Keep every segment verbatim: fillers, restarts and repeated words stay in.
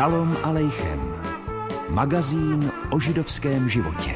Šalom alejchem. Magazín o židovském životě.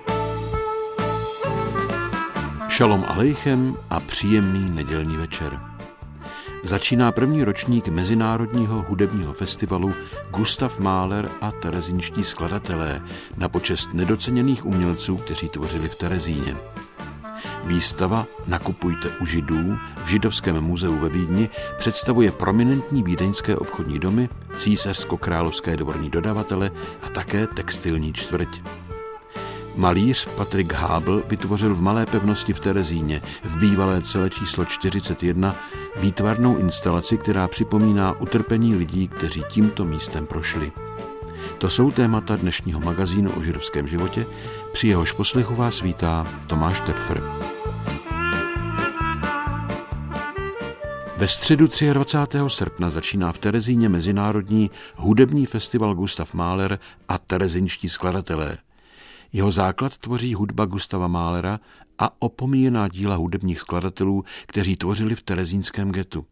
Šalom alejchem a příjemný nedělní večer. Začíná první ročník Mezinárodního hudebního festivalu Gustav Mahler a terezínští skladatelé na počest nedoceněných umělců, kteří tvořili v Terezíně. Výstava Nakupujte u Židů v Židovském muzeu ve Vídni představuje prominentní vídeňské obchodní domy, císařsko-královské dvorní dodavatele a také textilní čtvrť. Malíř Patrik Hábl vytvořil v malé pevnosti v Terezíně v bývalé cele číslo čtyřicet jedna výtvarnou instalaci, která připomíná utrpení lidí, kteří tímto místem prošli. To jsou témata dnešního magazínu o židovském životě, při jehož poslechu vás vítá Tomáš Terfer. Ve středu dvacátého třetího srpna začíná v Terezíně Mezinárodní hudební festival Gustav Mahler a terezínští skladatelé. Jeho základ tvoří hudba Gustava Mahlera a opomíjená díla hudebních skladatelů, kteří tvořili v terezínském getu.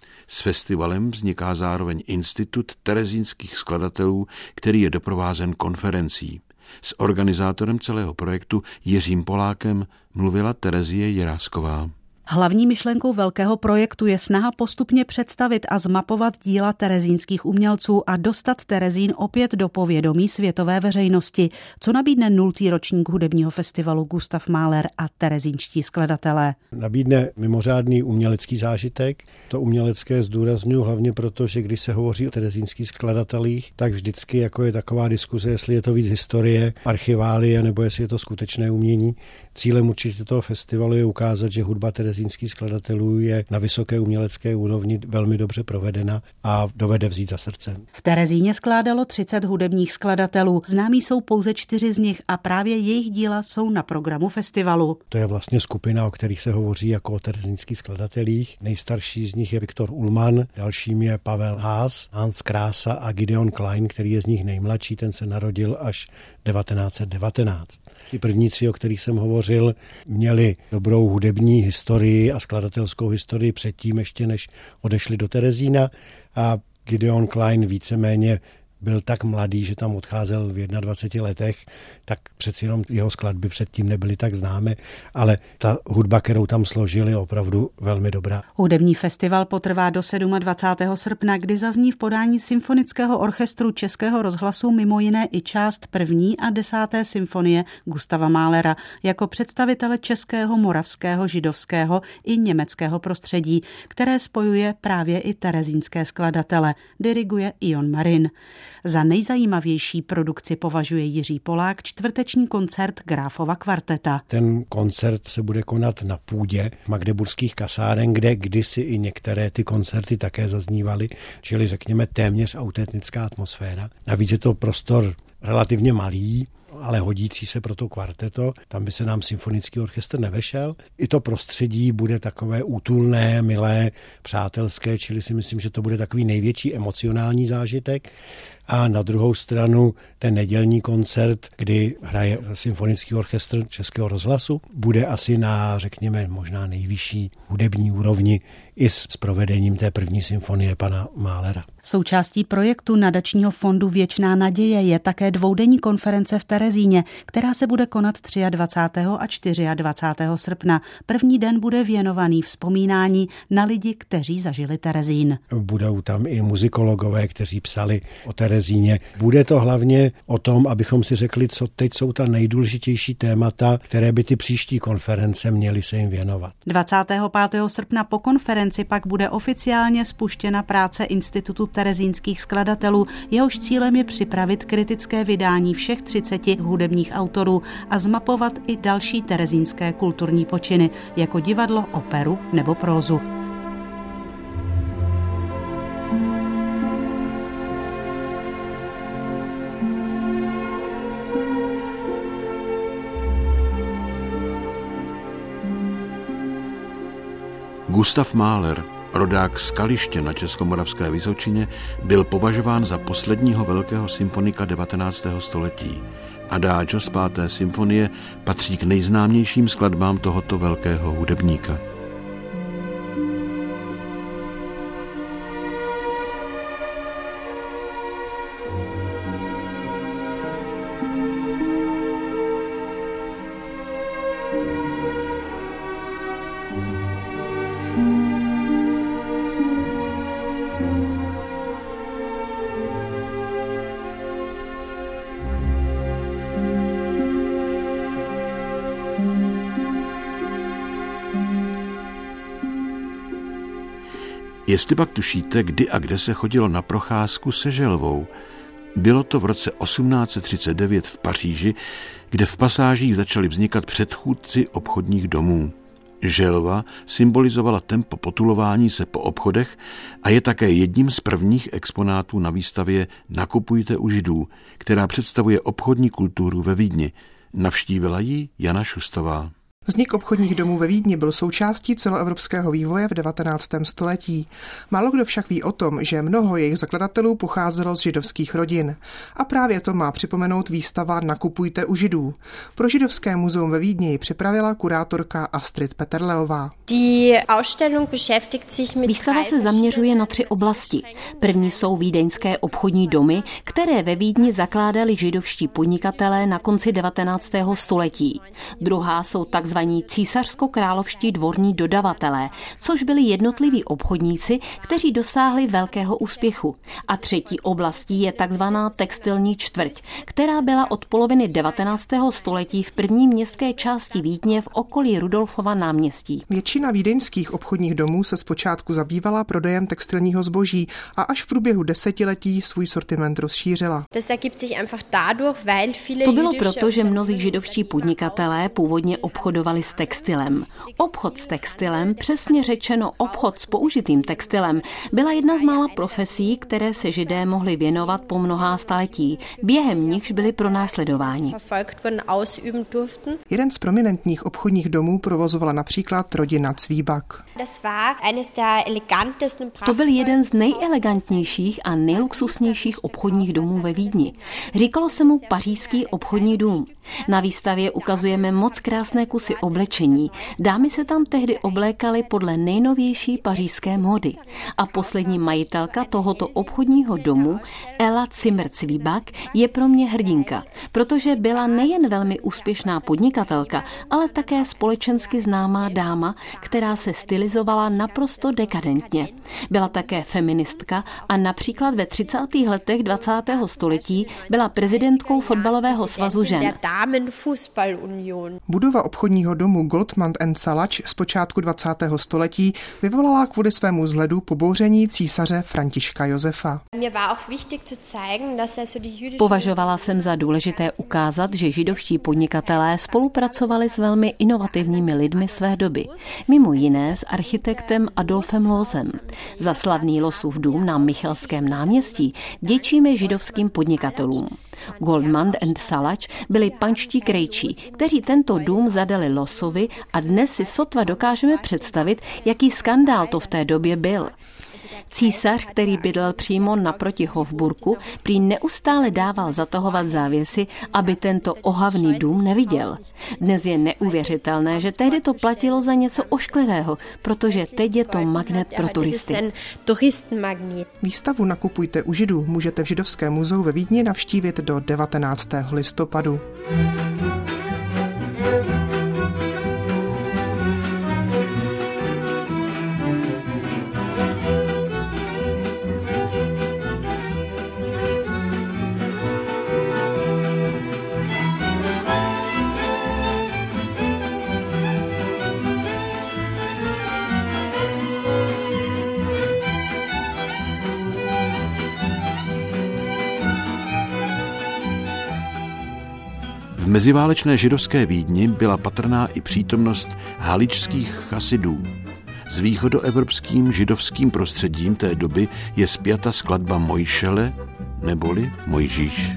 S festivalem vzniká zároveň Institut terezínských skladatelů, který je doprovázen konferencí. S organizátorem celého projektu Jiřím Polákem mluvila Terezie Jirásková. Hlavní myšlenkou velkého projektu je snaha postupně představit a zmapovat díla terezínských umělců a dostat Terezín opět do povědomí světové veřejnosti, co nabídne nultý ročník hudebního festivalu Gustav Mahler a terezínští skladatelé. Nabídne mimořádný umělecký zážitek. To umělecké zdůrazňuji hlavně proto, že když se hovoří o terezínských skladatelích, tak vždycky jako je taková diskuze, jestli je to víc historie, archiválie, nebo jestli je to skutečné umění. Cílem určitě toho festivalu je ukázat, že hudba terezínských skladatelů je na vysoké umělecké úrovni velmi dobře provedena a dovede vzít za srdce. V Terezíně skládalo třicet hudebních skladatelů. Známí jsou pouze čtyři z nich a právě jejich díla jsou na programu festivalu. To je vlastně skupina, o kterých se hovoří jako o terezínských skladatelích. Nejstarší z nich je Viktor Ullmann, dalším je Pavel Haas, Hans Krása a Gideon Klein, který je z nich nejmladší, ten se narodil až devatenáct set devatenáct. Ty první tři, o kterých jsem hovořil, měli dobrou hudební historii a skladatelskou historii předtím, ještě než odešli do Terezína, a Gideon Klein víceméně byl tak mladý, že tam odcházel v dvaceti jedna letech, tak přeci jenom jeho skladby předtím nebyly tak známé, ale ta hudba, kterou tam složili, je opravdu velmi dobrá. Hudební festival potrvá do dvacátého sedmého srpna, kdy zazní v podání Symfonického orchestru Českého rozhlasu mimo jiné i část první a desáté symfonie Gustava Mahlera jako představitele českého, moravského, židovského i německého prostředí, které spojuje právě i terezínské skladatele, diriguje Ion Marin. Za nejzajímavější produkci považuje Jiří Polák čtvrteční koncert Gráfova kvarteta. Ten koncert se bude konat na půdě magdeburských kasáren, kde kdysi i některé ty koncerty také zaznívaly, čili řekněme téměř autentická atmosféra. Navíc je to prostor relativně malý, ale hodící se pro to kvarteto, tam by se nám symfonický orchestr nevešel. I to prostředí bude takové útulné, milé, přátelské, čili si myslím, že to bude takový největší emocionální zážitek. A na druhou stranu ten nedělní koncert, kdy hraje symfonický orchestr Českého rozhlasu, bude asi na, řekněme, možná nejvyšší hudební úrovni i s provedením té první symfonie pana Mahlera. Součástí projektu nadačního fondu Věčná naděje je také dvoudenní konference v Terezíně, která se bude konat dvacátého třetího a dvacátého čtvrtého srpna. První den bude věnovaný vzpomínání na lidi, kteří zažili Terezín. Budou tam i muzikologové, kteří psali o Terezíně. Bude to hlavně o tom, abychom si řekli, co teď jsou ta nejdůležitější témata, které by ty příští konference měly se jim věnovat. dvacátého pátého srpna po konferenci pak bude oficiálně spuštěna práce Institutu terezínských skladatelů. Jehož cílem je připravit kritické vydání všech třiceti hudebních autorů a zmapovat i další terezínské kulturní počiny, jako divadlo, operu nebo prózu. Gustav Mahler, rodák z Kaliště na Českomoravské Vysočině, byl považován za posledního velkého symfonika devatenáctého století. Adagio z páté symfonie patří k nejznámějším skladbám tohoto velkého hudebníka. Jestli pak tušíte, kdy a kde se chodilo na procházku se želvou, bylo to v roce osmnáct set třicet devět v Paříži, kde v pasážích začaly vznikat předchůdci obchodních domů. Želva symbolizovala tempo potulování se po obchodech a je také jedním z prvních exponátů na výstavě Nakupujte u Židů, která představuje obchodní kulturu ve Vídni. Navštívila ji Jana Šustová. Vznik obchodních domů ve Vídni byl součástí celoevropského vývoje v devatenáctém století. Málo kdo však ví o tom, že mnoho jejich zakladatelů pocházelo z židovských rodin. A právě to má připomenout výstava Nakupujte u Židů. Pro Židovské muzeum ve Vídni ji připravila kurátorka Astrid Peterleová. Výstava se zaměřuje na tři oblasti. První jsou vídeňské obchodní domy, které ve Vídni zakládali židovští podnikatelé na konci devatenáctého století. Druhá jsou takzvaní císařsko-královští dvorní dodavatelé, což byli jednotliví obchodníci, kteří dosáhli velkého úspěchu. A třetí oblastí je takzvaná textilní čtvrť, která byla od poloviny devatenáctého století v první městské části Vídně v okolí Rudolfova náměstí. Většina vídeňských obchodních domů se zpočátku zabývala prodejem textilního zboží a až v průběhu desetiletí svůj sortiment rozšířila. To bylo proto, že mnozí židovští podnikatelé původně obchodovali s textilem. Obchod s textilem, přesně řečeno obchod s použitým textilem, byla jedna z mála profesí, které se Židé mohli věnovat po mnohá staletí, během nichž byli pronásledováni. Jeden z prominentních obchodních domů provozovala například rodina Cvíbak. To byl jeden z nejelegantnějších a nejluxusnějších obchodních domů ve Vídni. Říkalo se mu Pařížský obchodní dům. Na výstavě ukazujeme moc krásné kusy oblečení. Dámy se tam tehdy oblékaly podle nejnovější pařížské módy. A poslední majitelka tohoto obchodního domu, Ella Zimmer-Cvíbak, je pro mě hrdinka, protože byla nejen velmi úspěšná podnikatelka, ale také společensky známá dáma, která se stylizovala naprosto dekadentně. Byla také feministka a například ve třicátých letech dvacátého století byla prezidentkou fotbalového svazu žen. Budova obchodního domu Goldman and Salač z počátku dvacátého století vyvolala kvůli svému vzhledu pobouření císaře Františka Josefa. Považovala jsem za důležité ukázat, že židovští podnikatelé spolupracovali s velmi inovativními lidmi své doby, mimo jiné s architektem Adolfem Lózem. Za slavný Losův dům na Michelském náměstí vděčíme židovským podnikatelům. Goldman and Salač byli panští krejčí, kteří tento dům zadali Losovi a dnes si sotva dokážeme představit, jaký skandál to v té době byl. Císař, který bydlel přímo naproti Hofburku, prý neustále dával zatahovat závěsy, aby tento ohavný dům neviděl. Dnes je neuvěřitelné, že tehdy to platilo za něco ošklivého, protože teď je to magnet pro turisty. Výstavu Nakupujte u Židů můžete v Židovském muzeu ve Vídni navštívit do devatenáctého listopadu. V meziválečné židovské Vídni byla patrná i přítomnost haličských chasidů. S východoevropským židovským prostředím té doby je spjata skladba Mojšele, neboli Mojžíš.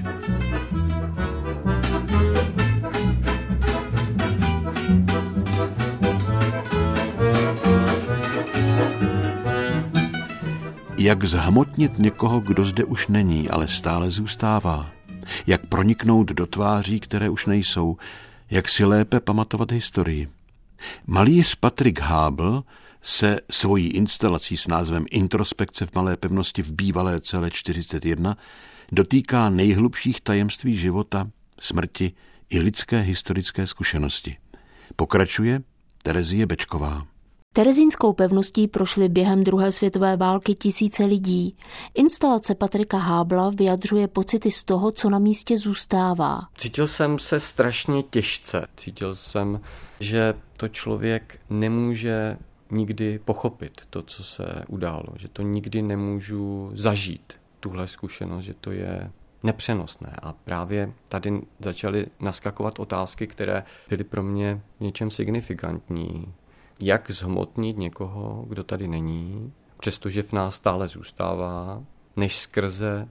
Jak zhmotnit někoho, kdo zde už není, ale stále zůstává? Jak proniknout do tváří, které už nejsou? Jak si lépe pamatovat historii? Malíř Patrik Hábl se svojí instalací s názvem Introspekce v malé pevnosti v bývalé celé čtyřicet jedna dotýká nejhlubších tajemství života, smrti i lidské historické zkušenosti. Pokračuje Terezie Bečková. Terezínskou pevností prošly během druhé světové války tisíce lidí. Instalace Patrika Hábla vyjadřuje pocity z toho, co na místě zůstává. Cítil jsem se strašně těžce. Cítil jsem, že to člověk nemůže nikdy pochopit to, co se událo, že to nikdy nemůžu zažít, tuhle zkušenost, že to je nepřenosné. A právě tady začaly naskakovat otázky, které byly pro mě v něčem signifikantní. Jak zhmotnit někoho, kdo tady není, přestože v nás stále zůstává, než skrze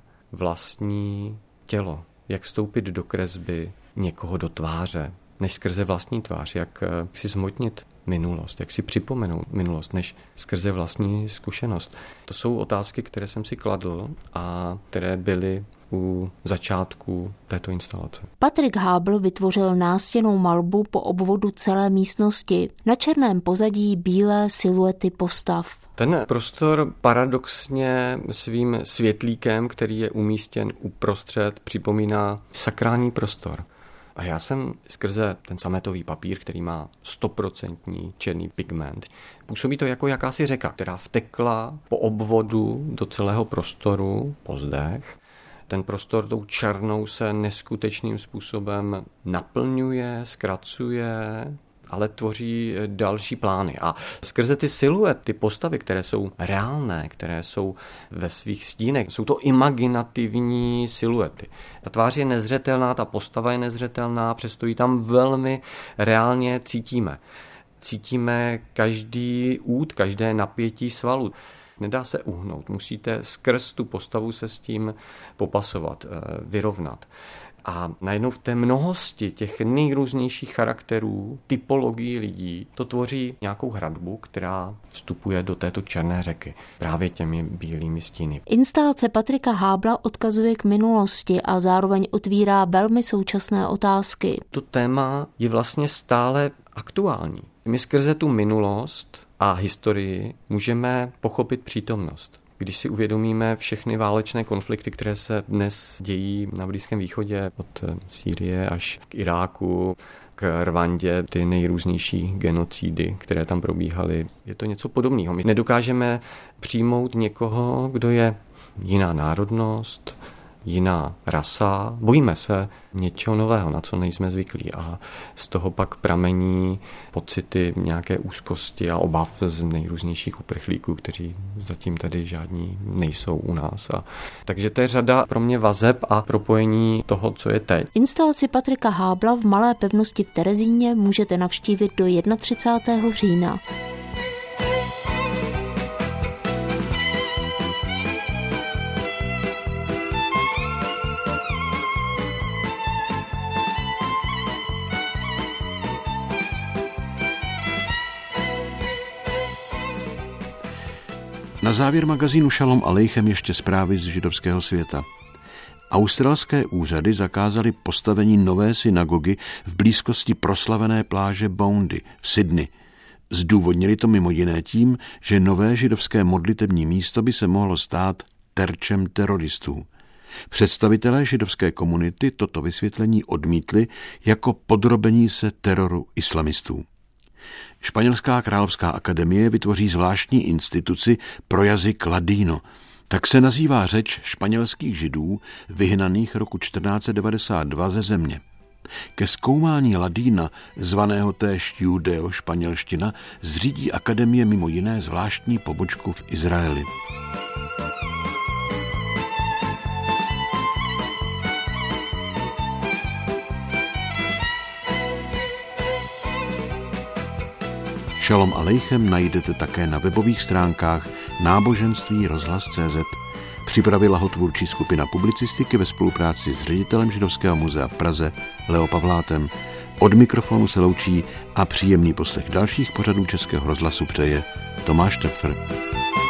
vlastní tělo. Jak vstoupit do kresby někoho do tváře, než skrze vlastní tvář. Jak si zhmotnit minulost, jak si připomenout minulost, než skrze vlastní zkušenost. To jsou otázky, které jsem si kladl a které byly u začátku této instalace. Patrik Hábl vytvořil nástěnnou malbu po obvodu celé místnosti. Na černém pozadí bílé siluety postav. Ten prostor paradoxně svým světlíkem, který je umístěn uprostřed, připomíná sakrální prostor. A já jsem skrze ten sametový papír, který má stoprocentní černý pigment, působí to jako jakási řeka, která vtekla po obvodu do celého prostoru po zdech. Ten prostor tou černou se neskutečným způsobem naplňuje, zkracuje, ale tvoří další plány. A skrze ty siluety, postavy, které jsou reálné, které jsou ve svých stínech, jsou to imaginativní siluety. Ta tvář je nezřetelná, ta postava je nezřetelná, přesto ji tam velmi reálně cítíme. Cítíme každý út, každé napětí svalu. Nedá se uhnout, musíte skrz tu postavu se s tím popasovat, vyrovnat. A najednou v té mnohosti těch nejrůznějších charakterů, typologií lidí, to tvoří nějakou hradbu, která vstupuje do této černé řeky právě těmi bílými stíny. Instalace Patrika Hábla odkazuje k minulosti a zároveň otvírá velmi současné otázky. To téma je vlastně stále aktuální. My skrze tu minulost a historii můžeme pochopit přítomnost. Když si uvědomíme všechny válečné konflikty, které se dnes dějí na Blízkém východě, od Sýrie až k Iráku, k Rwandě, ty nejrůznější genocidy, které tam probíhaly, je to něco podobného. My nedokážeme přijmout někoho, kdo je jiná národnost, jiná rasa. Bojíme se něčeho nového, na co nejsme zvyklí, a z toho pak pramení pocity nějaké úzkosti a obav z nejrůznějších uprchlíků, kteří zatím tady žádní nejsou u nás. A takže to je řada pro mě vazeb a propojení toho, co je teď. Instalaci Patrika Hábla v Malé pevnosti v Terezíně můžete navštívit do třicátého prvního října. Na závěr magazínu Šalom Alejchem ještě zprávy z židovského světa. Australské úřady zakázaly postavení nové synagogy v blízkosti proslavené pláže Boundy v Sydney. Zdůvodnili to mimo jiné tím, že nové židovské modlitební místo by se mohlo stát terčem teroristů. Představitelé židovské komunity toto vysvětlení odmítli jako podrobení se teroru islamistů. Španělská královská akademie vytvoří zvláštní instituci pro jazyk ladino. Tak se nazývá řeč španělských židů vyhnaných roku čtrnáct set devadesát dva ze země. Ke zkoumání ladína, zvaného též judeo-španělština, zřídí akademie mimo jiné zvláštní pobočku v Izraeli. Šalom Alejchem najdete také na webových stránkách náboženství rozhlas tečka cé zet. Připravila ho tvůrčí skupina publicistiky ve spolupráci s ředitelem Židovského muzea v Praze Leo Pavlátem. Od mikrofonu se loučí a příjemný poslech dalších pořadů Českého rozhlasu přeje Tomáš Töpfer.